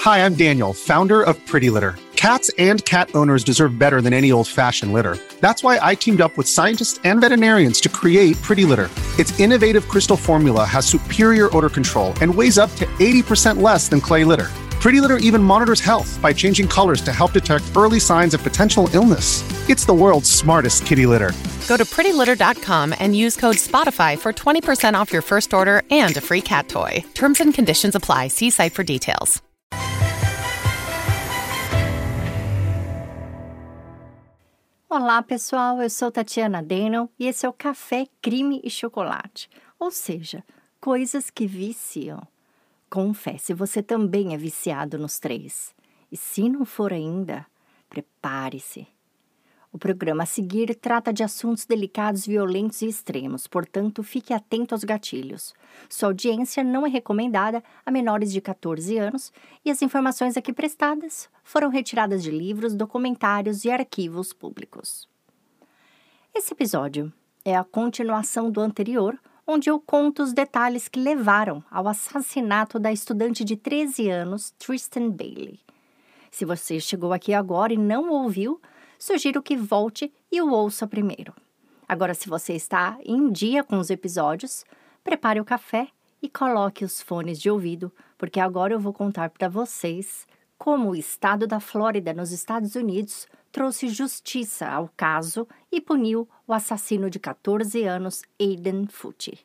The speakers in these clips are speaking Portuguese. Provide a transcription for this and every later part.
Hi, I'm Daniel, founder of Pretty Litter. Cats and cat owners deserve better than any old-fashioned litter. That's why I teamed up with scientists and veterinarians to create Pretty Litter. Its innovative crystal formula has superior odor control and weighs up to 80% less than clay litter. Pretty Litter even monitors health by changing colors to help detect early signs of potential illness. It's the world's smartest kitty litter. Go to prettylitter.com and use code SPOTIFY for 20% off your first order and a free cat toy. Terms and conditions apply. See site for details. Olá, pessoal. Eu sou Tatiana Daniel e esse é o Café, Crime e Chocolate. Ou seja, coisas que viciam. Confesse, você também é viciado nos 3. E se não for ainda, prepare-se. O programa a seguir trata de assuntos delicados, violentos e extremos, portanto, fique atento aos gatilhos. Sua audiência não é recomendada a menores de 14 anos e as informações aqui prestadas foram retiradas de livros, documentários e arquivos públicos. Esse episódio é a continuação do anterior, onde eu conto os detalhes que levaram ao assassinato da estudante de 13 anos, Tristan Bailey. Se você chegou aqui agora e não ouviu, sugiro que volte e o ouça primeiro. Agora, se você está em dia com os episódios, prepare o café e coloque os fones de ouvido, porque agora eu vou contar para vocês como o estado da Flórida, nos Estados Unidos, trouxe justiça ao caso e puniu o assassino de 14 anos, Aiden Fucci.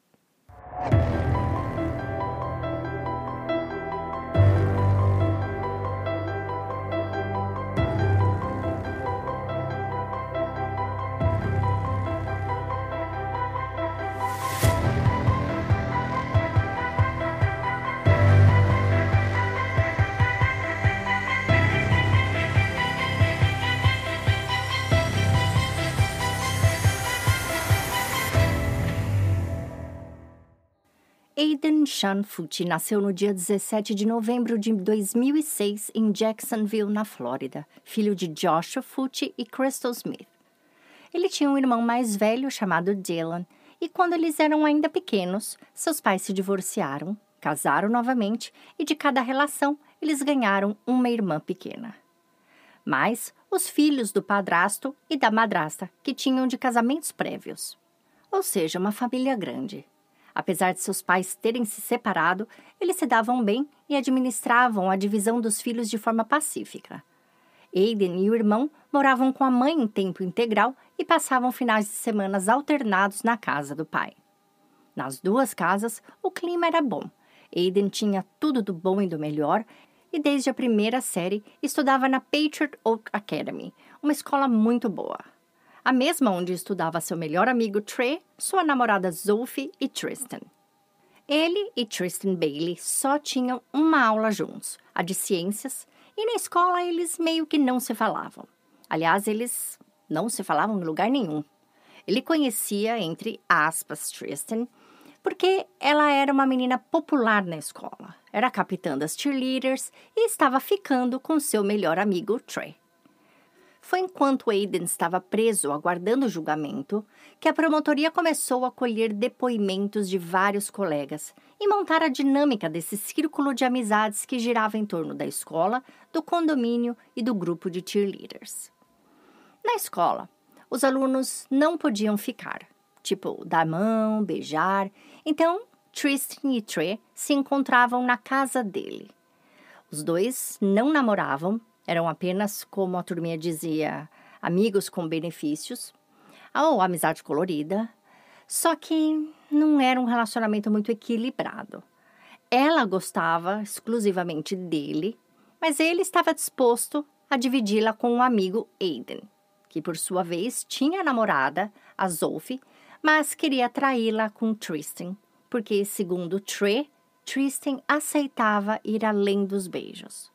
Aiden Sean Fucci nasceu no dia 17 de novembro de 2006 em Jacksonville, na Flórida, filho de Joshua Fucci e Crystal Smith. Ele tinha um irmão mais velho chamado Dylan, e quando eles eram ainda pequenos, seus pais se divorciaram, casaram novamente e de cada relação eles ganharam uma irmã pequena. Mais os filhos do padrasto e da madrasta, que tinham de casamentos prévios. Ou seja, uma família grande. Apesar de seus pais terem se separado, eles se davam bem e administravam a divisão dos filhos de forma pacífica. Aiden e o irmão moravam com a mãe em tempo integral e passavam finais de semana alternados na casa do pai. Nas duas casas, o clima era bom. Aiden tinha tudo do bom e do melhor e desde a primeira série estudava na Patriot Oak Academy, uma escola muito boa. A mesma onde estudava seu melhor amigo Trey, sua namorada Sophie e Tristan. Ele e Tristan Bailey só tinham uma aula juntos, a de ciências, e na escola eles meio que não se falavam. Aliás, eles não se falavam em lugar nenhum. Ele conhecia, entre aspas, Tristan, porque ela era uma menina popular na escola, era a capitã das cheerleaders e estava ficando com seu melhor amigo Trey. Foi enquanto Aiden estava preso aguardando o julgamento que a promotoria começou a colher depoimentos de vários colegas e montar a dinâmica desse círculo de amizades que girava em torno da escola, do condomínio e do grupo de cheerleaders. Na escola, os alunos não podiam ficar, tipo dar mão, beijar, então Tristan e Trey se encontravam na casa dele. Os dois não namoravam, eram apenas, como a turminha dizia, amigos com benefícios, ou amizade colorida, só que não era um relacionamento muito equilibrado. Ela gostava exclusivamente dele, mas ele estava disposto a dividi-la com um amigo Aiden, que por sua vez tinha a namorada, a Sophie, mas queria traí-la com Tristan, porque, segundo Trey, Tristan aceitava ir além dos beijos.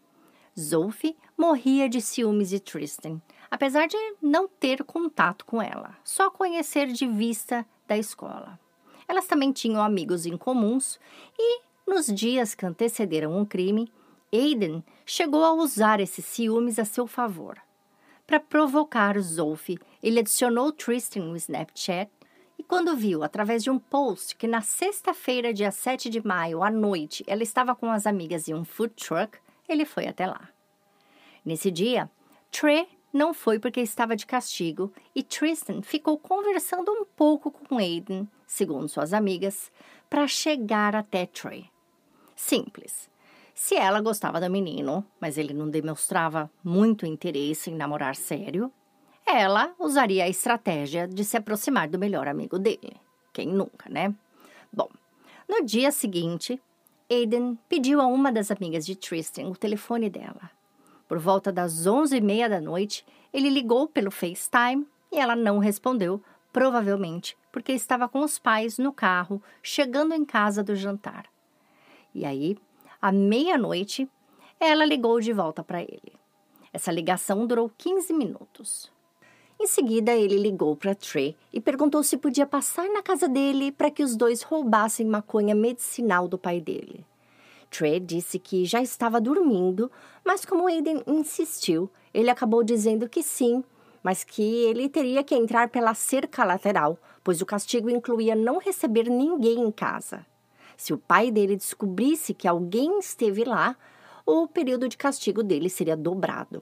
Sophie morria de ciúmes de Tristan, apesar de não ter contato com ela, só conhecer de vista da escola. Elas também tinham amigos em comuns e, nos dias que antecederam o crime, Aiden chegou a usar esses ciúmes a seu favor. Para provocar Sophie, ele adicionou Tristan no Snapchat e quando viu, através de um post, que na sexta-feira, dia 7 de maio, à noite, ela estava com as amigas em um food truck, ele foi até lá. Nesse dia, Trey não foi porque estava de castigo e Tristan ficou conversando um pouco com Aiden, segundo suas amigas, para chegar até Trey. Simples. Se ela gostava do menino, mas ele não demonstrava muito interesse em namorar sério, ela usaria a estratégia de se aproximar do melhor amigo dele. Quem nunca, né? Bom, no dia seguinte, Aiden pediu a uma das amigas de Tristan o telefone dela. Por volta das 11h30 da noite, ele ligou pelo FaceTime e ela não respondeu, provavelmente porque estava com os pais no carro, chegando em casa do jantar. E aí, à meia-noite, ela ligou de volta para ele. Essa ligação durou 15 minutos. Em seguida, ele ligou para Trey e perguntou se podia passar na casa dele para que os dois roubassem maconha medicinal do pai dele. Trey disse que já estava dormindo, mas como Aiden insistiu, ele acabou dizendo que sim, mas que ele teria que entrar pela cerca lateral, pois o castigo incluía não receber ninguém em casa. Se o pai dele descobrisse que alguém esteve lá, o período de castigo dele seria dobrado.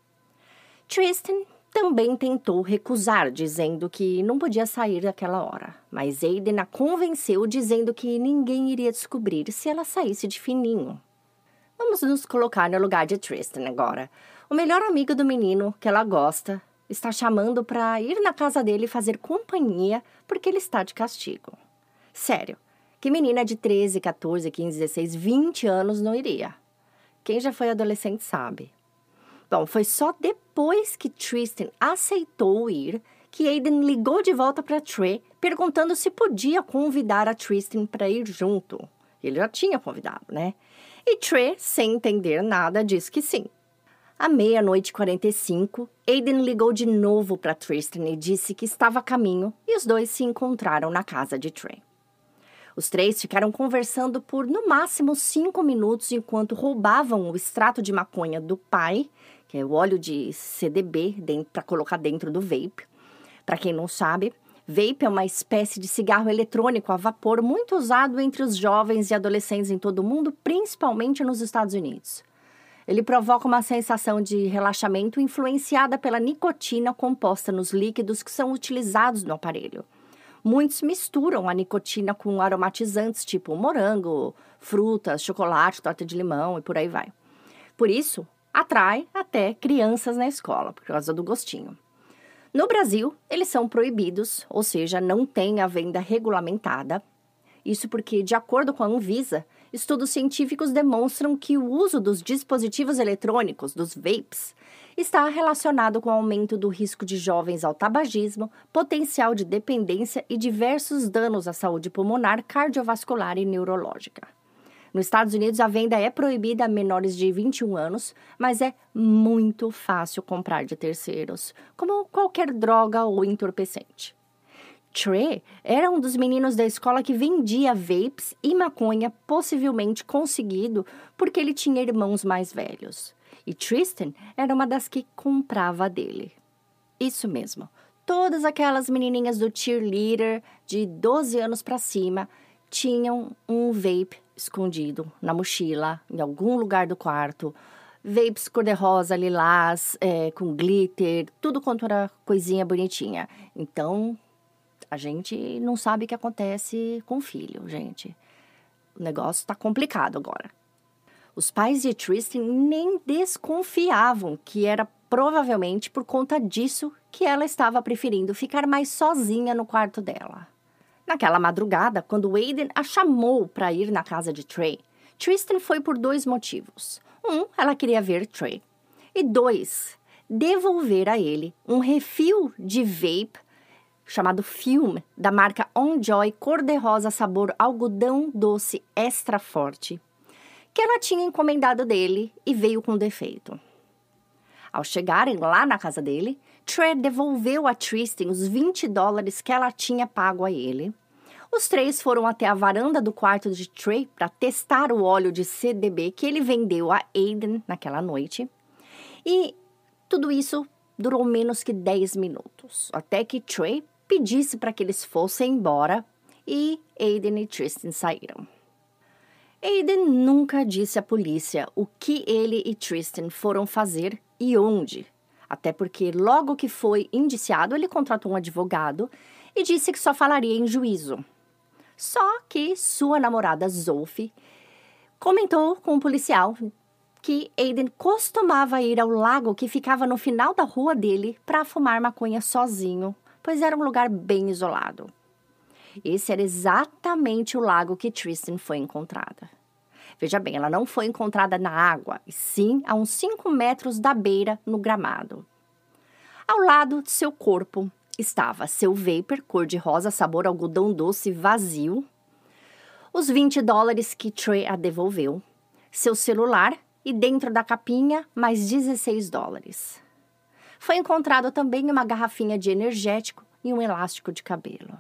Tristan também tentou recusar, dizendo que não podia sair daquela hora. Mas Aiden a convenceu, dizendo que ninguém iria descobrir se ela saísse de fininho. Vamos nos colocar no lugar de Tristan agora. O melhor amigo do menino, que ela gosta, está chamando para ir na casa dele fazer companhia porque ele está de castigo. Sério, que menina de 13, 14, 15, 16, 20 anos não iria? Quem já foi adolescente sabe. Bom, foi só depois que Tristan aceitou ir que Aiden ligou de volta para Trey, perguntando se podia convidar a Tristan para ir junto. Ele já tinha convidado, né? E Trey, sem entender nada, disse que sim. À 00:45, Aiden ligou de novo para Tristan e disse que estava a caminho e os dois se encontraram na casa de Trey. Os três ficaram conversando por, no máximo, 5 minutos enquanto roubavam o extrato de maconha do pai, que é o óleo de CDB, para colocar dentro do vape. Para quem não sabe, vape é uma espécie de cigarro eletrônico a vapor muito usado entre os jovens e adolescentes em todo o mundo, principalmente nos Estados Unidos. Ele provoca uma sensação de relaxamento influenciada pela nicotina composta nos líquidos que são utilizados no aparelho. Muitos misturam a nicotina com aromatizantes tipo morango, frutas, chocolate, torta de limão e por aí vai. Por isso, atrai até crianças na escola, por causa do gostinho. No Brasil, eles são proibidos, ou seja, não tem a venda regulamentada. Isso porque, de acordo com a Anvisa, estudos científicos demonstram que o uso dos dispositivos eletrônicos, dos vapes, está relacionado com o aumento do risco de jovens ao tabagismo, potencial de dependência e diversos danos à saúde pulmonar, cardiovascular e neurológica. Nos Estados Unidos, a venda é proibida a menores de 21 anos, mas é muito fácil comprar de terceiros, como qualquer droga ou entorpecente. Trey era um dos meninos da escola que vendia vapes e maconha, possivelmente conseguido porque ele tinha irmãos mais velhos. E Tristan era uma das que comprava dele. Isso mesmo, todas aquelas menininhas do cheerleader de 12 anos para cima tinham um vape escondido na mochila, em algum lugar do quarto. Vapes cor-de-rosa, lilás, com glitter, tudo quanto era coisinha bonitinha. Então, a gente não sabe o que acontece com o filho, gente. O negócio está complicado agora. Os pais de Tristan nem desconfiavam que era provavelmente por conta disso que ela estava preferindo ficar mais sozinha no quarto dela. Naquela madrugada, quando Aiden a chamou para ir na casa de Trey, Tristan foi por 2 motivos. 1, ela queria ver Trey. E 2, devolver a ele um refil de vape chamado Fume, da marca On Joy cor-de-rosa sabor algodão doce extra forte, que ela tinha encomendado dele e veio com defeito. Ao chegarem lá na casa dele, Trey devolveu a Tristan os $20 que ela tinha pago a ele. Os 3 foram até a varanda do quarto de Trey para testar o óleo de CDB que ele vendeu a Aiden naquela noite. E tudo isso durou menos que 10 minutos, até que Trey pedisse para que eles fossem embora e Aiden e Tristan saíram. Aiden nunca disse à polícia o que ele e Tristan foram fazer e onde. Até porque logo que foi indiciado, ele contratou um advogado e disse que só falaria em juízo. Só que sua namorada Zoe comentou com o policial que Aiden costumava ir ao lago que ficava no final da rua dele para fumar maconha sozinho, pois era um lugar bem isolado. Esse era exatamente o lago que Tristan foi encontrada. Veja bem, ela não foi encontrada na água, e sim a uns 5 metros da beira no gramado. Ao lado de seu corpo estava seu vapor cor-de-rosa sabor algodão doce vazio, os $20 que Trey a devolveu, seu celular e dentro da capinha mais $16. Foi encontrado também uma garrafinha de energético e um elástico de cabelo.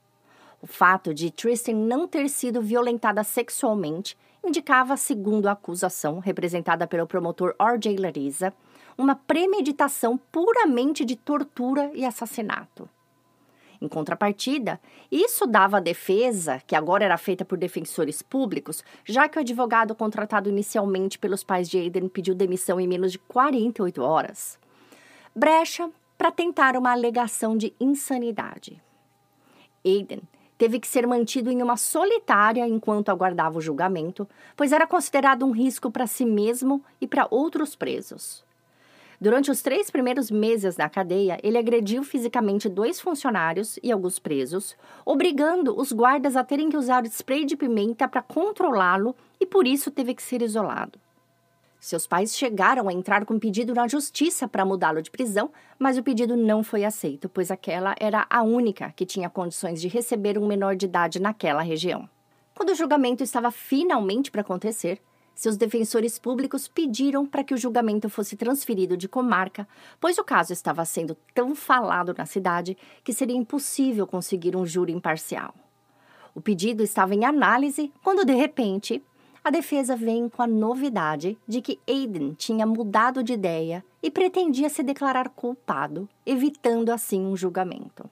O fato de Tristan não ter sido violentada sexualmente indicava, segundo a acusação, representada pelo promotor R.J. Larissa, uma premeditação puramente de tortura e assassinato. Em contrapartida, isso dava à defesa, que agora era feita por defensores públicos, já que o advogado contratado inicialmente pelos pais de Aiden pediu demissão em menos de 48 horas, brecha para tentar uma alegação de insanidade. Aiden teve que ser mantido em uma solitária enquanto aguardava o julgamento, pois era considerado um risco para si mesmo e para outros presos. Durante os 3 primeiros meses na cadeia, ele agrediu fisicamente 2 funcionários e alguns presos, obrigando os guardas a terem que usar spray de pimenta para controlá-lo e por isso teve que ser isolado. Seus pais chegaram a entrar com um pedido na justiça para mudá-lo de prisão, mas o pedido não foi aceito, pois aquela era a única que tinha condições de receber um menor de idade naquela região. Quando o julgamento estava finalmente para acontecer, seus defensores públicos pediram para que o julgamento fosse transferido de comarca, pois o caso estava sendo tão falado na cidade que seria impossível conseguir um júri imparcial. O pedido estava em análise quando, de repente, a defesa vem com a novidade de que Aiden tinha mudado de ideia e pretendia se declarar culpado, evitando assim um julgamento.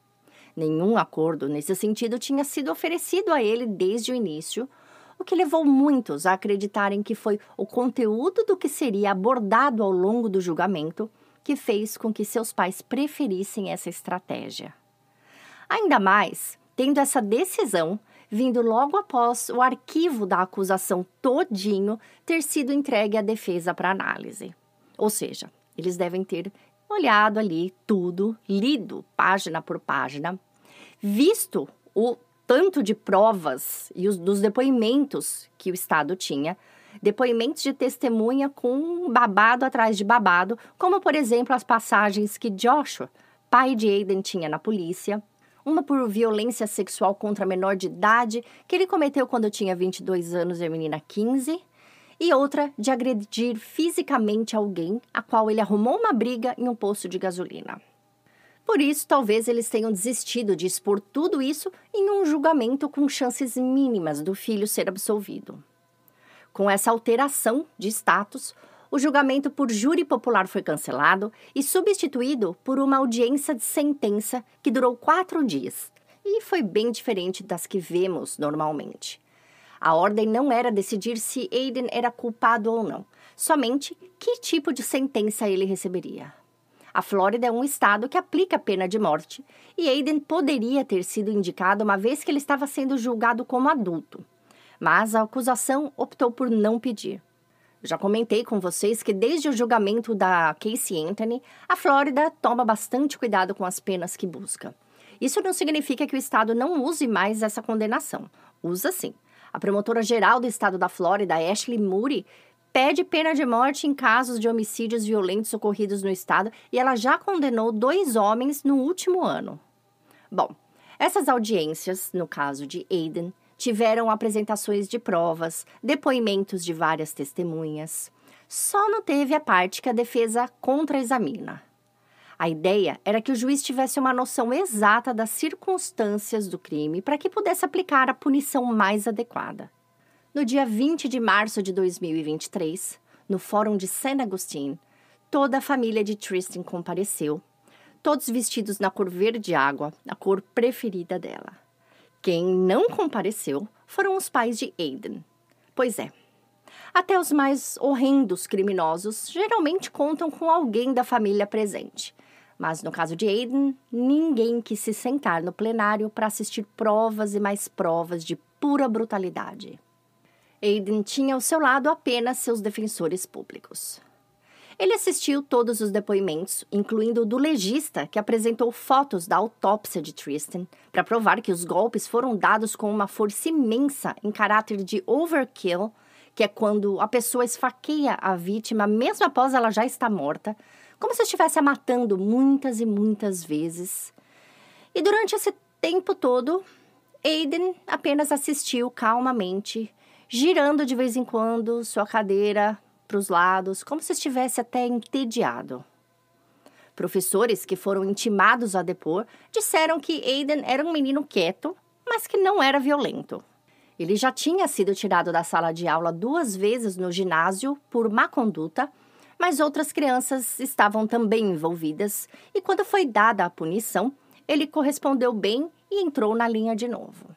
Nenhum acordo nesse sentido tinha sido oferecido a ele desde o início, o que levou muitos a acreditarem que foi o conteúdo do que seria abordado ao longo do julgamento que fez com que seus pais preferissem essa estratégia. Ainda mais, tendo essa decisão vindo logo após o arquivo da acusação todinho ter sido entregue à defesa para análise. Ou seja, eles devem ter olhado ali tudo, lido página por página, visto o tanto de provas e dos depoimentos que o Estado tinha, depoimentos de testemunha com babado atrás de babado, como, por exemplo, as passagens que Joshua, pai de Aiden, tinha na polícia, uma por violência sexual contra menor de idade, que ele cometeu quando tinha 22 anos e a menina 15, e outra de agredir fisicamente alguém, a qual ele arrumou uma briga em um posto de gasolina. Por isso, talvez eles tenham desistido de expor tudo isso em um julgamento com chances mínimas do filho ser absolvido. Com essa alteração de status, o julgamento por júri popular foi cancelado e substituído por uma audiência de sentença que durou 4 dias, e foi bem diferente das que vemos normalmente. A ordem não era decidir se Aiden era culpado ou não, somente que tipo de sentença ele receberia. A Flórida é um estado que aplica a pena de morte, e Aiden poderia ter sido indicado uma vez que ele estava sendo julgado como adulto, mas a acusação optou por não pedir. Já comentei com vocês que desde o julgamento da Casey Anthony, a Flórida toma bastante cuidado com as penas que busca. Isso não significa que o estado não use mais essa condenação. Usa sim. A promotora-geral do estado da Flórida, Ashley Moody, pede pena de morte em casos de homicídios violentos ocorridos no estado e ela já condenou 2 homens no último ano. Bom, essas audiências, no caso de Aiden, tiveram apresentações de provas, depoimentos de várias testemunhas. Só não teve a parte que a defesa contra-examina. A ideia era que o juiz tivesse uma noção exata das circunstâncias do crime para que pudesse aplicar a punição mais adequada. No dia 20 de março de 2023, no Fórum de San Agustín, toda a família de Tristan compareceu, todos vestidos na cor verde água, a cor preferida dela. Quem não compareceu foram os pais de Aiden. Pois é. Até os mais horrendos criminosos geralmente contam com alguém da família presente. Mas no caso de Aiden, ninguém quis se sentar no plenário para assistir provas e mais provas de pura brutalidade. Aiden tinha ao seu lado apenas seus defensores públicos. Ele assistiu todos os depoimentos, incluindo o do legista que apresentou fotos da autópsia de Tristan, para provar que os golpes foram dados com uma força imensa em caráter de overkill, que é quando a pessoa esfaqueia a vítima mesmo após ela já estar morta, como se estivesse a matando muitas e muitas vezes. E durante esse tempo todo, Aiden apenas assistiu calmamente, girando de vez em quando sua cadeira para os lados, como se estivesse até entediado. Professores que foram intimados a depor disseram que Aiden era um menino quieto, mas que não era violento. Ele já tinha sido tirado da sala de aula 2 vezes no ginásio por má conduta, mas outras crianças estavam também envolvidas e quando foi dada a punição, ele correspondeu bem e entrou na linha de novo.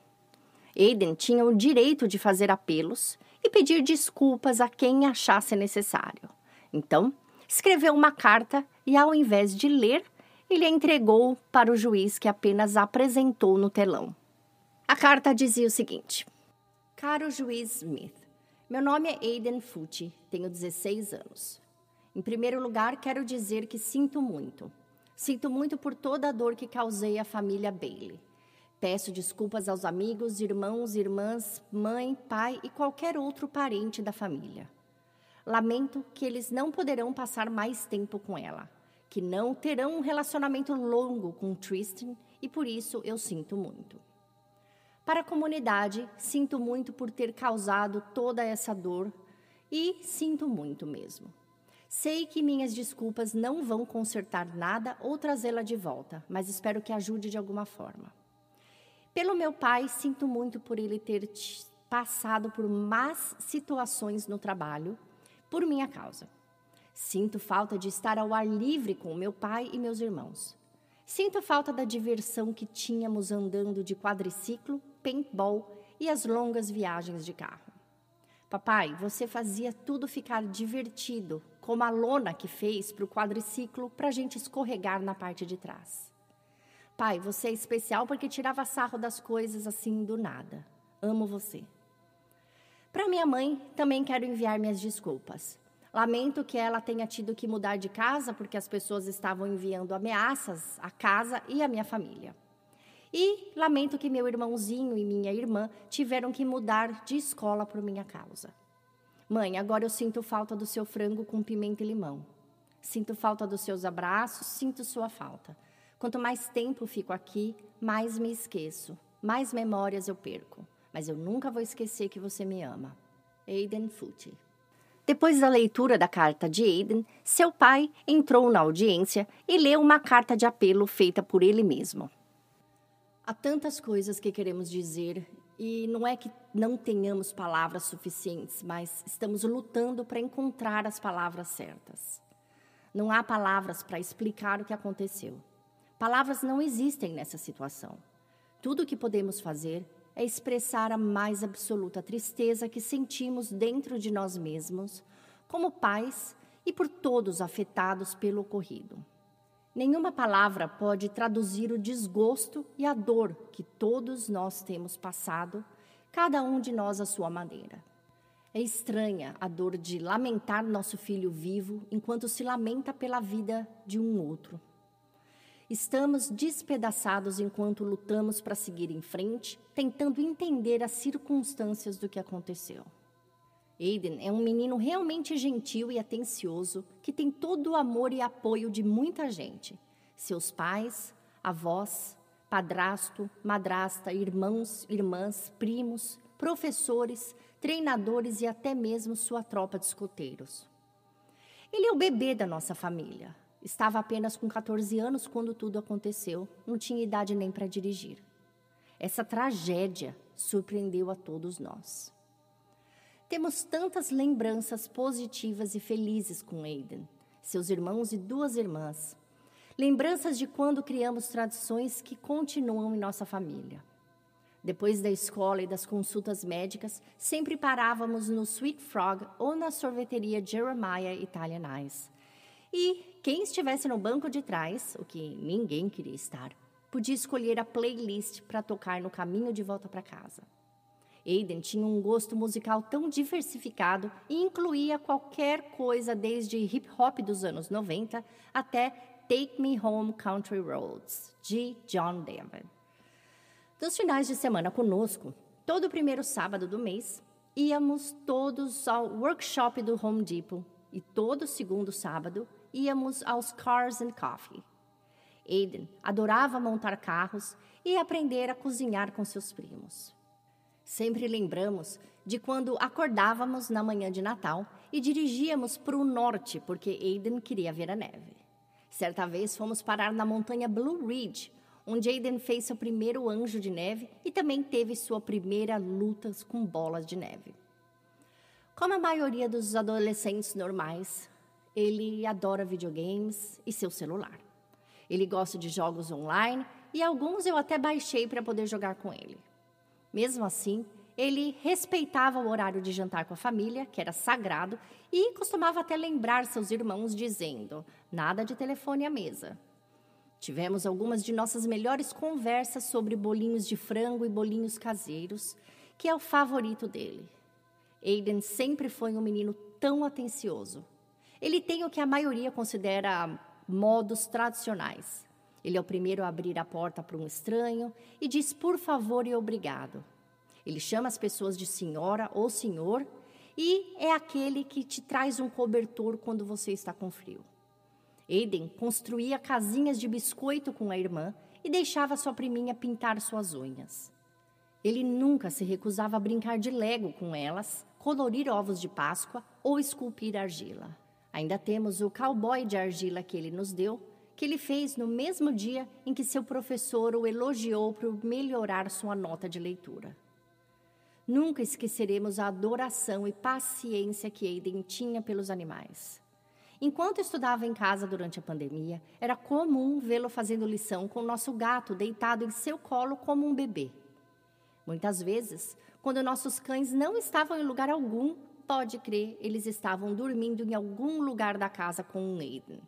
Aiden tinha o direito de fazer apelos e pedir desculpas a quem achasse necessário. Então, escreveu uma carta e, ao invés de ler, ele a entregou para o juiz que apenas a apresentou no telão. A carta dizia o seguinte: Caro juiz Smith, meu nome é Aiden Fucci, tenho 16 anos. Em primeiro lugar, quero dizer que sinto muito. Sinto muito por toda a dor que causei à família Bailey. Peço desculpas aos amigos, irmãos, irmãs, mãe, pai e qualquer outro parente da família. Lamento que eles não poderão passar mais tempo com ela, que não terão um relacionamento longo com Tristan e por isso eu sinto muito. Para a comunidade, sinto muito por ter causado toda essa dor e sinto muito mesmo. Sei que minhas desculpas não vão consertar nada ou trazê-la de volta, mas espero que ajude de alguma forma. Pelo meu pai, sinto muito por ele ter passado por más situações no trabalho, por minha causa. Sinto falta de estar ao ar livre com meu pai e meus irmãos. Sinto falta da diversão que tínhamos andando de quadriciclo, paintball e as longas viagens de carro. Papai, você fazia tudo ficar divertido, como a lona que fez para o quadriciclo para a gente escorregar na parte de trás. Pai, você é especial porque tirava sarro das coisas assim do nada. Amo você. Para minha mãe, também quero enviar minhas desculpas. Lamento que ela tenha tido que mudar de casa porque as pessoas estavam enviando ameaças à casa e à minha família. E lamento que meu irmãozinho e minha irmã tiveram que mudar de escola por minha causa. Mãe, agora eu sinto falta do seu frango com pimenta e limão. Sinto falta dos seus abraços, sinto sua falta. Quanto mais tempo fico aqui, mais me esqueço, mais memórias eu perco. Mas eu nunca vou esquecer que você me ama. Aiden Fucci. Depois da leitura da carta de Aiden, seu pai entrou na audiência e leu uma carta de apelo feita por ele mesmo. Há tantas coisas que queremos dizer e não é que não tenhamos palavras suficientes, mas estamos lutando para encontrar as palavras certas. Não há palavras para explicar o que aconteceu. Palavras não existem nessa situação. Tudo o que podemos fazer é expressar a mais absoluta tristeza que sentimos dentro de nós mesmos, como pais e por todos afetados pelo ocorrido. Nenhuma palavra pode traduzir o desgosto e a dor que todos nós temos passado, cada um de nós à sua maneira. É estranha a dor de lamentar nosso filho vivo enquanto se lamenta pela vida de um outro. Estamos despedaçados enquanto lutamos para seguir em frente, tentando entender as circunstâncias do que aconteceu. Aiden é um menino realmente gentil e atencioso, que tem todo o amor e apoio de muita gente. Seus pais, avós, padrasto, madrasta, irmãos, irmãs, primos, professores, treinadores e até mesmo sua tropa de escoteiros. Ele é o bebê da nossa família. Estava apenas com 14 anos quando tudo aconteceu, não tinha idade nem para dirigir. Essa tragédia surpreendeu a todos nós. Temos tantas lembranças positivas e felizes com Aiden, seus irmãos e 2 irmãs. Lembranças de quando criamos tradições que continuam em nossa família. Depois da escola e das consultas médicas, sempre parávamos no Sweet Frog ou na sorveteria Jeremiah Italian Ice. E quem estivesse no banco de trás, o que ninguém queria estar, podia escolher a playlist para tocar no caminho de volta para casa. Aiden tinha um gosto musical tão diversificado e incluía qualquer coisa desde hip-hop dos anos 90 até Take Me Home Country Roads, de John Denver. Dos finais de semana conosco, todo primeiro sábado do mês, íamos todos ao workshop do Home Depot e todo segundo sábado íamos aos Cars and Coffee. Aiden adorava montar carros e aprender a cozinhar com seus primos. Sempre lembramos de quando acordávamos na manhã de Natal e dirigíamos para o norte porque Aiden queria ver a neve. Certa vez fomos parar na montanha Blue Ridge, onde Aiden fez seu primeiro anjo de neve e também teve sua primeira luta com bolas de neve. Como a maioria dos adolescentes normais, ele adora videogames e seu celular. Ele gosta de jogos online e alguns eu até baixei para poder jogar com ele. Mesmo assim, ele respeitava o horário de jantar com a família, que era sagrado, e costumava até lembrar seus irmãos dizendo: nada de telefone à mesa. Tivemos algumas de nossas melhores conversas sobre bolinhos de frango e bolinhos caseiros, que é o favorito dele. Aiden sempre foi um menino tão atencioso. Ele tem o que a maioria considera modos tradicionais. Ele é o primeiro a abrir a porta para um estranho e diz por favor e obrigado. Ele chama as pessoas de senhora ou senhor e é aquele que te traz um cobertor quando você está com frio. Aiden construía casinhas de biscoito com a irmã e deixava sua priminha pintar suas unhas. Ele nunca se recusava a brincar de Lego com elas, colorir ovos de Páscoa ou esculpir argila. Ainda temos o cowboy de argila que ele nos deu, que ele fez no mesmo dia em que seu professor o elogiou por melhorar sua nota de leitura. Nunca esqueceremos a adoração e paciência que Aiden tinha pelos animais. Enquanto estudava em casa durante a pandemia, era comum vê-lo fazendo lição com o nosso gato deitado em seu colo como um bebê. Muitas vezes, quando nossos cães não estavam em lugar algum, pode crer, eles estavam dormindo em algum lugar da casa com Aiden.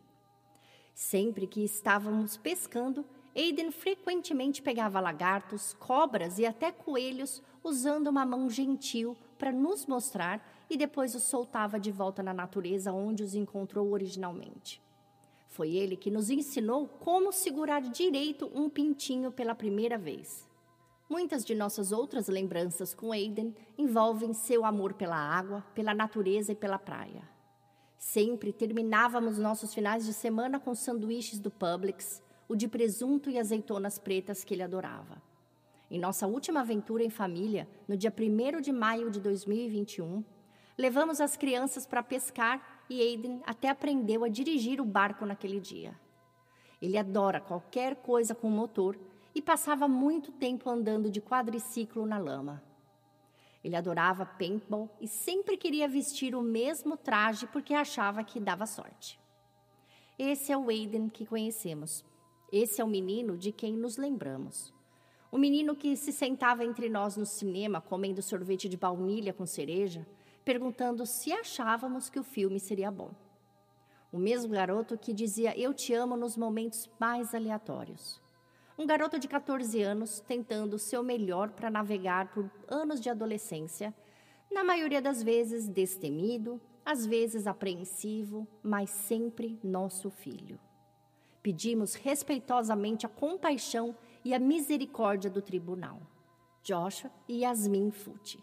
Sempre que estávamos pescando, Aiden frequentemente pegava lagartos, cobras e até coelhos usando uma mão gentil para nos mostrar e depois os soltava de volta na natureza onde os encontrou originalmente. Foi ele que nos ensinou como segurar direito um pintinho pela primeira vez. Muitas de nossas outras lembranças com Aiden envolvem seu amor pela água, pela natureza e pela praia. Sempre terminávamos nossos finais de semana com sanduíches do Publix, o de presunto e azeitonas pretas que ele adorava. Em nossa última aventura em família, no dia 1º de maio de 2021, levamos as crianças para pescar e Aiden até aprendeu a dirigir o barco naquele dia. Ele adora qualquer coisa com motor e passava muito tempo andando de quadriciclo na lama. Ele adorava paintball e sempre queria vestir o mesmo traje porque achava que dava sorte. Esse é o Aiden que conhecemos. Esse é o menino de quem nos lembramos. O menino que se sentava entre nós no cinema comendo sorvete de baunilha com cereja, perguntando se achávamos que o filme seria bom. O mesmo garoto que dizia eu te amo nos momentos mais aleatórios. Um garoto de 14 anos tentando o seu melhor para navegar por anos de adolescência, na maioria das vezes destemido, às vezes apreensivo, mas sempre nosso filho. Pedimos respeitosamente a compaixão e a misericórdia do tribunal. Joshua e Yasmin Foote.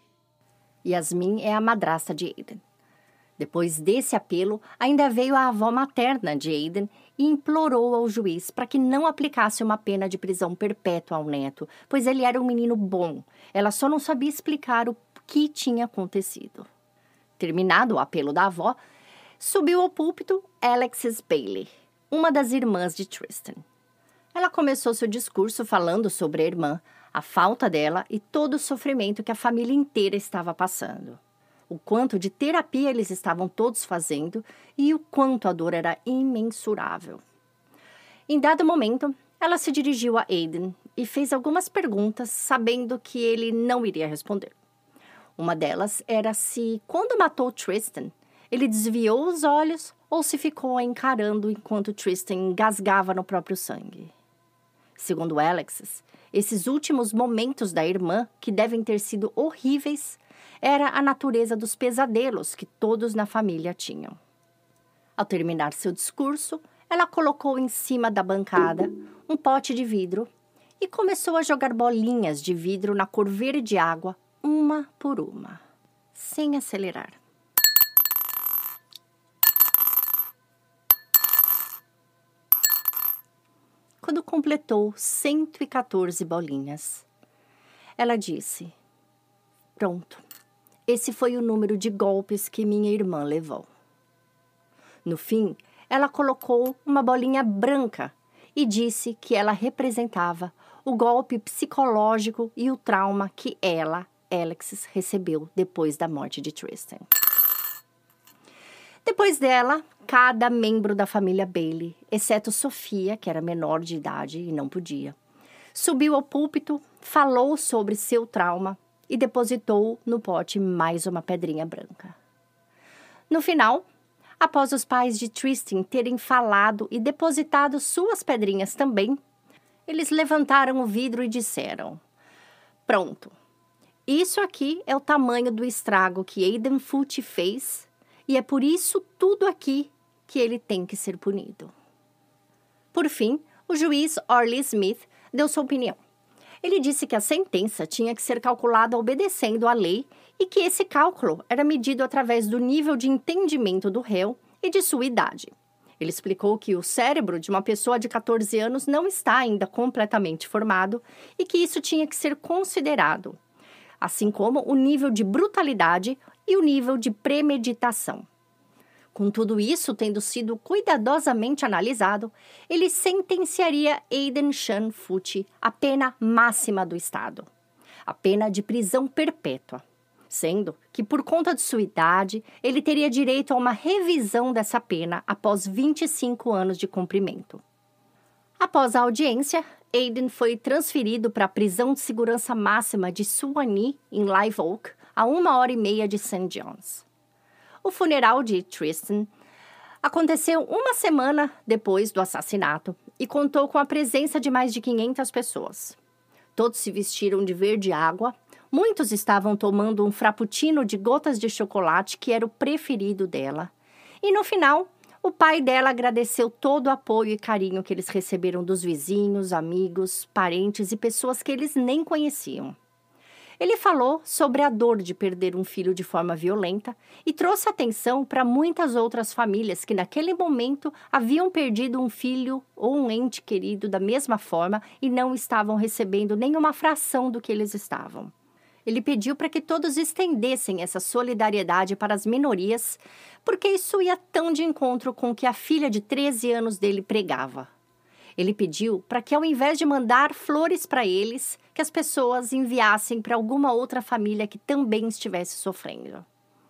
Yasmin é a madrasta de Aiden. Depois desse apelo, ainda veio a avó materna de Aiden e implorou ao juiz para que não aplicasse uma pena de prisão perpétua ao neto, pois ele era um menino bom. Ela só não sabia explicar o que tinha acontecido. Terminado o apelo da avó, subiu ao púlpito Alexis Bailey, uma das irmãs de Tristan. Ela começou seu discurso falando sobre a irmã, a falta dela e todo o sofrimento que a família inteira estava passando. O quanto de terapia eles estavam todos fazendo e o quanto a dor era imensurável. Em dado momento, ela se dirigiu a Aiden e fez algumas perguntas, sabendo que ele não iria responder. Uma delas era se, quando matou Tristan, ele desviou os olhos ou se ficou encarando enquanto Tristan engasgava no próprio sangue. Segundo Alexis, esses últimos momentos da irmã, que devem ter sido horríveis, era a natureza dos pesadelos que todos na família tinham. Ao terminar seu discurso, ela colocou em cima da bancada um pote de vidro e começou a jogar bolinhas de vidro na cor verde água, uma por uma, sem acelerar. Quando completou 114 bolinhas, ela disse: "Pronto, esse foi o número de golpes que minha irmã levou." No fim, ela colocou uma bolinha branca e disse que ela representava o golpe psicológico e o trauma que ela, Alexis, recebeu depois da morte de Tristan. Depois dela, cada membro da família Bailey, exceto Sofia, que era menor de idade e não podia, subiu ao púlpito, falou sobre seu trauma e depositou no pote mais uma pedrinha branca. No final, após os pais de Tristan terem falado e depositado suas pedrinhas também, eles levantaram o vidro e disseram: "Pronto, isso aqui é o tamanho do estrago que Aiden Foote fez e é por isso tudo aqui que ele tem que ser punido." Por fim, o juiz Orly Smith deu sua opinião. Ele disse que a sentença tinha que ser calculada obedecendo à lei e que esse cálculo era medido através do nível de entendimento do réu e de sua idade. Ele explicou que o cérebro de uma pessoa de 14 anos não está ainda completamente formado e que isso tinha que ser considerado, assim como o nível de brutalidade e o nível de premeditação. Com tudo isso tendo sido cuidadosamente analisado, ele sentenciaria Aiden Sean Foote à pena máxima do Estado, a pena de prisão perpétua, sendo que, por conta de sua idade, ele teria direito a uma revisão dessa pena após 25 anos de cumprimento. Após a audiência, Aiden foi transferido para a prisão de segurança máxima de Suwanee, em Live Oak, a 1h30 de St. John's. O funeral de Tristan aconteceu uma semana depois do assassinato e contou com a presença de mais de 500 pessoas. Todos se vestiram de verde água, muitos estavam tomando um frappuccino de gotas de chocolate, que era o preferido dela. E no final, o pai dela agradeceu todo o apoio e carinho que eles receberam dos vizinhos, amigos, parentes e pessoas que eles nem conheciam. Ele falou sobre a dor de perder um filho de forma violenta e trouxe atenção para muitas outras famílias que naquele momento haviam perdido um filho ou um ente querido da mesma forma e não estavam recebendo nenhuma fração do que eles estavam. Ele pediu para que todos estendessem essa solidariedade para as minorias, porque isso ia tão de encontro com o que a filha de 13 anos dele pregava. Ele pediu para que, ao invés de mandar flores para eles, que as pessoas enviassem para alguma outra família que também estivesse sofrendo.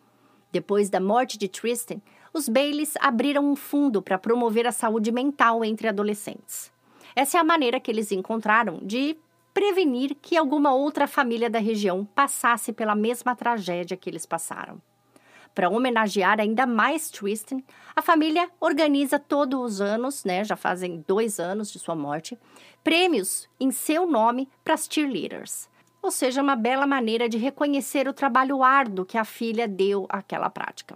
Depois da morte de Tristan, os Baileys abriram um fundo para promover a saúde mental entre adolescentes. Essa é a maneira que eles encontraram de prevenir que alguma outra família da região passasse pela mesma tragédia que eles passaram. Para homenagear ainda mais Tristan, a família organiza todos os anos, já fazem 2 anos de sua morte, prêmios em seu nome para as cheerleaders. Ou seja, uma bela maneira de reconhecer o trabalho árduo que a filha deu àquela prática.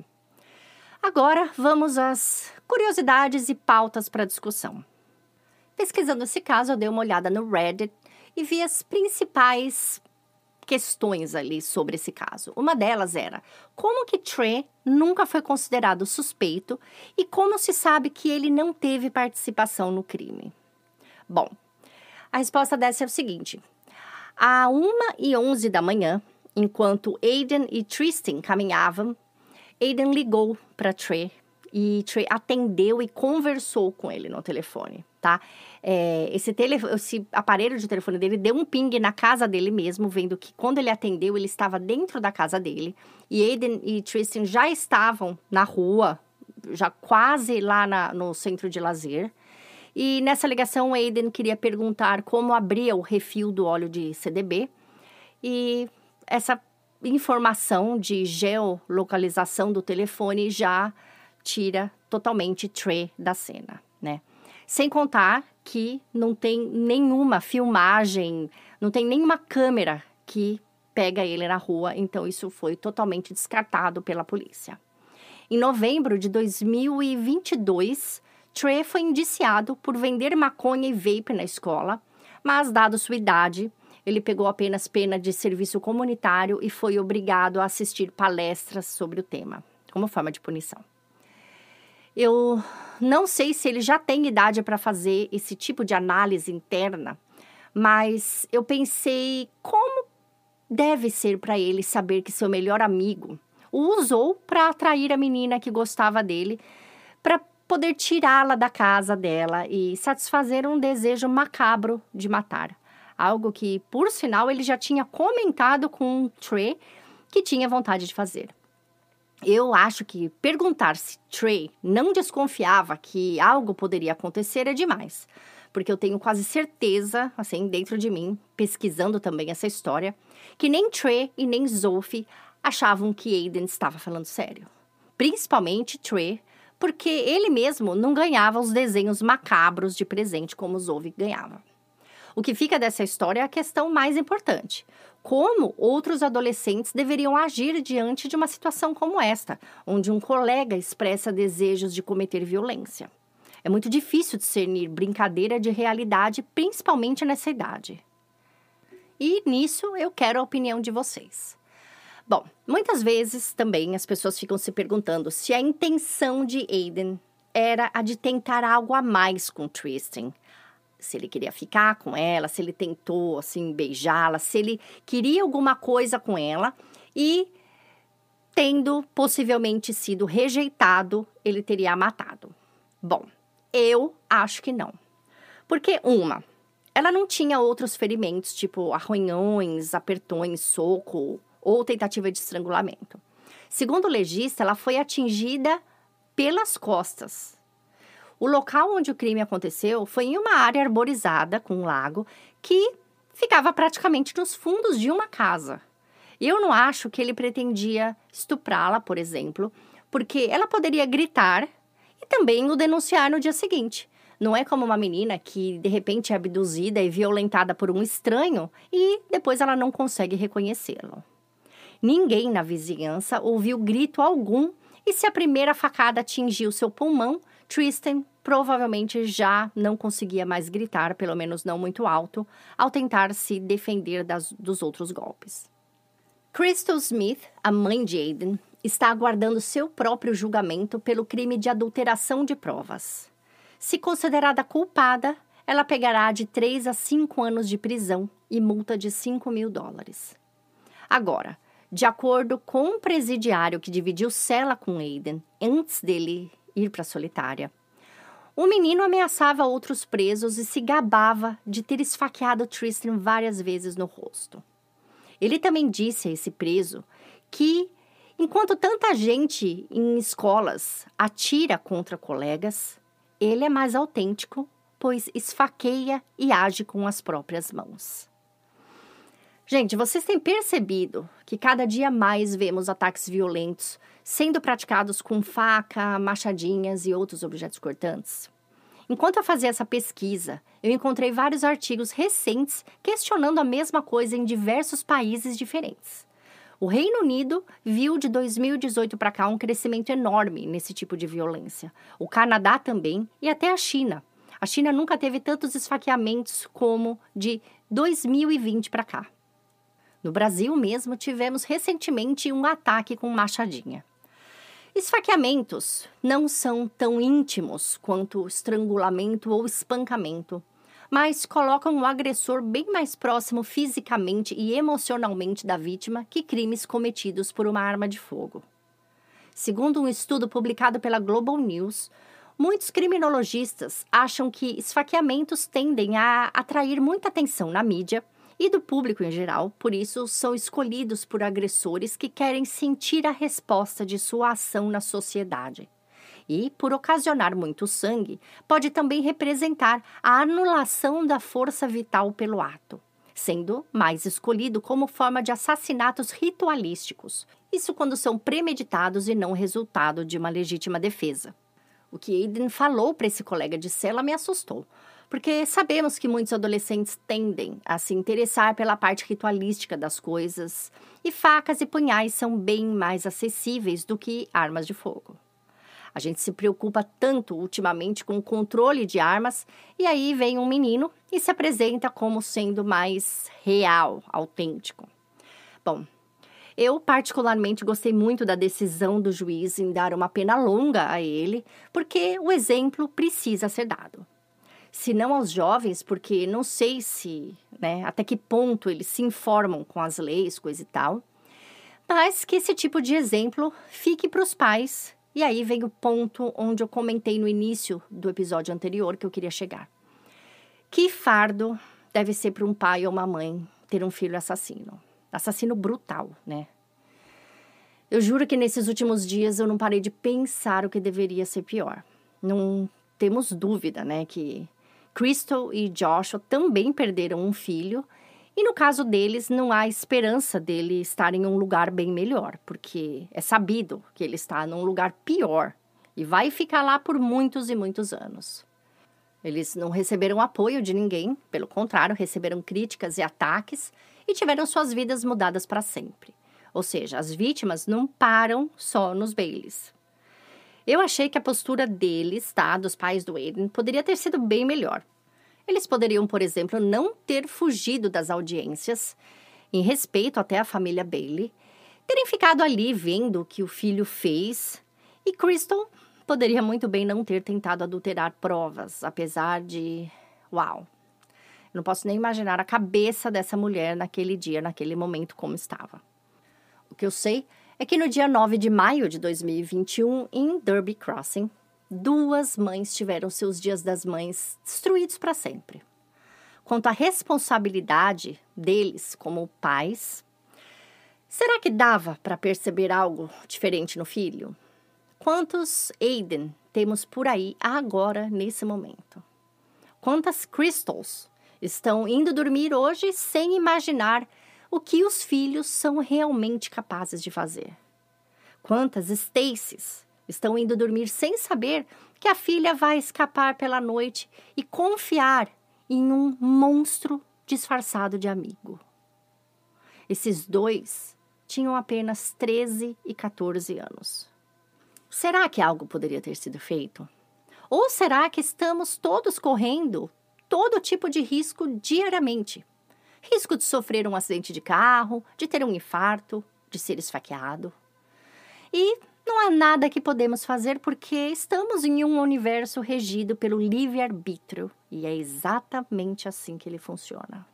Agora, vamos às curiosidades e pautas para discussão. Pesquisando esse caso, eu dei uma olhada no Reddit e vi as principais questões ali sobre esse caso. Uma delas era: como que Trey nunca foi considerado suspeito e como se sabe que ele não teve participação no crime? Bom, a resposta dessa é o seguinte: às 1h11 da manhã, enquanto Aiden e Tristan caminhavam, Aiden ligou para Trey e Trey atendeu e conversou com ele no telefone, tá? Esse aparelho de telefone dele deu um ping na casa dele mesmo, vendo que quando ele atendeu, ele estava dentro da casa dele. E Aiden e Tristan já estavam na rua, já quase lá no centro de lazer. E nessa ligação, Aiden queria perguntar como abria o refil do óleo de CDB. E essa informação de geolocalização do telefone já tira totalmente Trey da cena, né? Sem contar que não tem nenhuma filmagem, não tem nenhuma câmera que pega ele na rua, então isso foi totalmente descartado pela polícia. Em novembro de 2022, Trey foi indiciado por vender maconha e vape na escola, mas, dado sua idade, ele pegou apenas pena de serviço comunitário e foi obrigado a assistir palestras sobre o tema, como forma de punição. Eu não sei se ele já tem idade para fazer esse tipo de análise interna, mas eu pensei como deve ser para ele saber que seu melhor amigo o usou para atrair a menina que gostava dele, para poder tirá-la da casa dela e satisfazer um desejo macabro de matar. Algo que, por sinal, ele já tinha comentado com o Trey que tinha vontade de fazer. Eu acho que perguntar se Trey não desconfiava que algo poderia acontecer é demais, porque eu tenho quase certeza, assim, dentro de mim, pesquisando também essa história, que nem Trey e nem Sophie achavam que Aiden estava falando sério. Principalmente Trey, porque ele mesmo não ganhava os desenhos macabros de presente como Sophie ganhava. O que fica dessa história é a questão mais importante. Como outros adolescentes deveriam agir diante de uma situação como esta, onde um colega expressa desejos de cometer violência? É muito difícil discernir brincadeira de realidade, principalmente nessa idade. E nisso eu quero a opinião de vocês. Bom, muitas vezes também as pessoas ficam se perguntando se a intenção de Aiden era a de tentar algo a mais com Tristan. Se ele queria ficar com ela, se ele tentou, assim, beijá-la, se ele queria alguma coisa com ela e, tendo possivelmente sido rejeitado, ele teria a matado. Bom, eu acho que não. Porque, ela não tinha outros ferimentos, tipo arranhões, apertões, soco ou tentativa de estrangulamento. Segundo o legista, ela foi atingida pelas costas. O local onde o crime aconteceu foi em uma área arborizada com um lago que ficava praticamente nos fundos de uma casa. Eu não acho que ele pretendia estuprá-la, por exemplo, porque ela poderia gritar e também o denunciar no dia seguinte. Não é como uma menina que, de repente, é abduzida e violentada por um estranho e depois ela não consegue reconhecê-lo. Ninguém na vizinhança ouviu grito algum e se a primeira facada atingiu seu pulmão, Tristan provavelmente já não conseguia mais gritar, pelo menos não muito alto, ao tentar se defender dos outros golpes. Crystal Smith, a mãe de Aiden, está aguardando seu próprio julgamento pelo crime de adulteração de provas. Se considerada culpada, ela pegará de 3 a 5 anos de prisão e multa de $5.000. Agora, de acordo com um presidiário que dividiu cela com Aiden antes dele ir para a solitária, o menino ameaçava outros presos e se gabava de ter esfaqueado Tristan várias vezes no rosto. Ele também disse a esse preso que, enquanto tanta gente em escolas atira contra colegas, ele é mais autêntico, pois esfaqueia e age com as próprias mãos. Gente, vocês têm percebido que cada dia mais vemos ataques violentos sendo praticados com faca, machadinhas e outros objetos cortantes? Enquanto eu fazia essa pesquisa, eu encontrei vários artigos recentes questionando a mesma coisa em diversos países diferentes. O Reino Unido viu de 2018 para cá um crescimento enorme nesse tipo de violência. O Canadá também e até a China. A China nunca teve tantos esfaqueamentos como de 2020 para cá. No Brasil mesmo, tivemos recentemente um ataque com machadinha. Esfaqueamentos não são tão íntimos quanto estrangulamento ou espancamento, mas colocam o agressor bem mais próximo fisicamente e emocionalmente da vítima que crimes cometidos por uma arma de fogo. Segundo um estudo publicado pela Global News, muitos criminologistas acham que esfaqueamentos tendem a atrair muita atenção na mídia e do público em geral, por isso são escolhidos por agressores que querem sentir a resposta de sua ação na sociedade. E, por ocasionar muito sangue, pode também representar a anulação da força vital pelo ato, sendo mais escolhido como forma de assassinatos ritualísticos. Isso quando são premeditados e não resultado de uma legítima defesa. O que Aiden falou para esse colega de cela me assustou, porque sabemos que muitos adolescentes tendem a se interessar pela parte ritualística das coisas, e facas e punhais são bem mais acessíveis do que armas de fogo. A gente se preocupa tanto ultimamente com o controle de armas, e aí vem um menino e se apresenta como sendo mais real, autêntico. Bom, eu particularmente gostei muito da decisão do juiz em dar uma pena longa a ele, porque o exemplo precisa ser dado. Se não aos jovens, porque não sei até que ponto eles se informam com as leis, coisa e tal, mas que esse tipo de exemplo fique para os pais. E aí vem o ponto onde eu comentei no início do episódio anterior que eu queria chegar. Que fardo deve ser para um pai ou uma mãe ter um filho assassino? Assassino brutal, né? Eu juro que nesses últimos dias eu não parei de pensar o que deveria ser pior. Não temos dúvida, né, que Crystal e Joshua também perderam um filho, e no caso deles não há esperança dele estar em um lugar bem melhor, porque é sabido que ele está num lugar pior e vai ficar lá por muitos e muitos anos. Eles não receberam apoio de ninguém, pelo contrário, receberam críticas e ataques e tiveram suas vidas mudadas para sempre. Ou seja, as vítimas não param só nos Baileys. Eu achei que a postura deles, dos pais do Aiden, poderia ter sido bem melhor. Eles poderiam, por exemplo, não ter fugido das audiências, em respeito até à família Bailey, terem ficado ali vendo o que o filho fez, e Crystal poderia muito bem não ter tentado adulterar provas, apesar de... Uau! Eu não posso nem imaginar a cabeça dessa mulher naquele dia, naquele momento, como estava. O que eu sei é que no dia 9 de maio de 2021, em Derby Crossing, 2 mães tiveram seus dias das mães destruídos para sempre. Quanto à responsabilidade deles como pais, será que dava para perceber algo diferente no filho? Quantos Aiden temos por aí agora, nesse momento? Quantas Crystals estão indo dormir hoje sem imaginar o que os filhos são realmente capazes de fazer? Quantas Stacys estão indo dormir sem saber que a filha vai escapar pela noite e confiar em um monstro disfarçado de amigo? Esses 2 tinham apenas 13 e 14 anos. Será que algo poderia ter sido feito? Ou será que estamos todos correndo todo tipo de risco diariamente? Risco de sofrer um acidente de carro, de ter um infarto, de ser esfaqueado. E não há nada que podemos fazer porque estamos em um universo regido pelo livre-arbítrio. E é exatamente assim que ele funciona.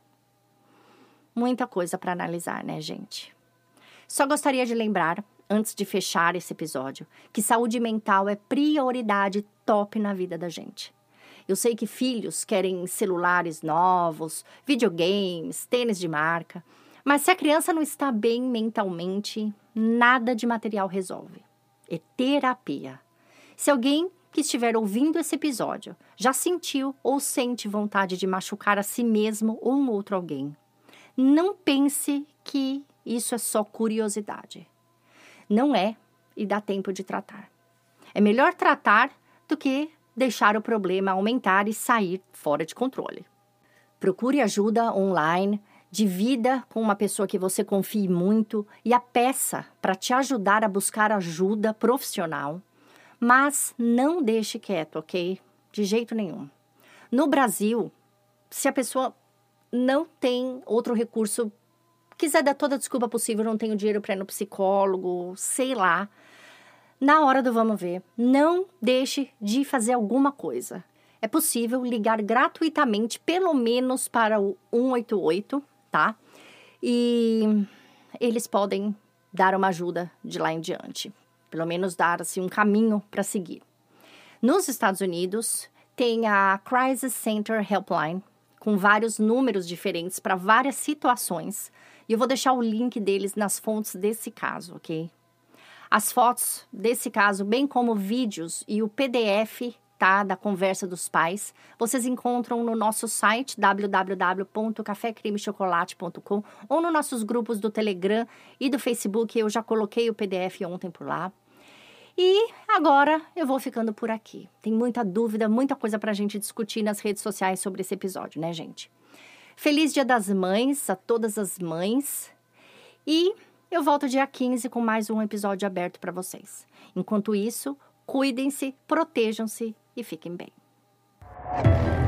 Muita coisa para analisar, né, gente? Só gostaria de lembrar, antes de fechar esse episódio, que saúde mental é prioridade top na vida da gente. Eu sei que filhos querem celulares novos, videogames, tênis de marca, mas se a criança não está bem mentalmente, nada de material resolve. É terapia. Se alguém que estiver ouvindo esse episódio já sentiu ou sente vontade de machucar a si mesmo ou um outro alguém, não pense que isso é só curiosidade. Não é, e dá tempo de tratar. É melhor tratar do que deixar o problema aumentar e sair fora de controle. Procure ajuda online, divida com uma pessoa que você confie muito e a peça para te ajudar a buscar ajuda profissional, mas não deixe quieto, ok? De jeito nenhum. No Brasil, se a pessoa não tem outro recurso, quiser dar toda a desculpa possível, não tenho dinheiro para ir no psicólogo, sei lá, na hora do vamos ver, não deixe de fazer alguma coisa. É possível ligar gratuitamente, pelo menos para o 188, tá? E eles podem dar uma ajuda de lá em diante. Pelo menos dar, assim, um caminho para seguir. Nos Estados Unidos, tem a Crisis Center Helpline, com vários números diferentes para várias situações. E eu vou deixar o link deles nas fontes desse caso, ok? As fotos desse caso, bem como vídeos e o PDF, tá, da conversa dos pais, vocês encontram no nosso site www.cafecrimechocolate.com ou nos nossos grupos do Telegram e do Facebook. Eu já coloquei o PDF ontem por lá. E agora eu vou ficando por aqui. Tem muita dúvida, muita coisa pra gente discutir nas redes sociais sobre esse episódio, né, gente? Feliz Dia das Mães a todas as mães. E eu volto dia 15 com mais um episódio aberto para vocês. Enquanto isso, cuidem-se, protejam-se e fiquem bem.